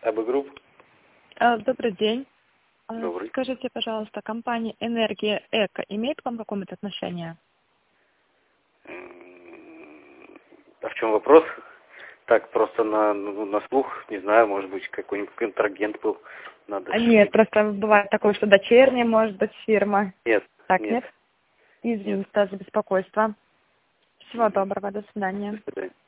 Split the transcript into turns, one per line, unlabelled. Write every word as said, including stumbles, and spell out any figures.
АБ Групп.
Добрый день.
Добрый.
Скажите, пожалуйста, компания «Энергия Эко» имеет к вам какое-то отношение?
А в чем вопрос? Так, просто на, на слух, не знаю, может быть, какой-нибудь контрагент был. Надо...
Нет, просто бывает такое, что дочерняя, может быть, фирма.
Нет.
Так,
нет?
нет? Извините за беспокойство. Всего доброго, до свидания.
До свидания.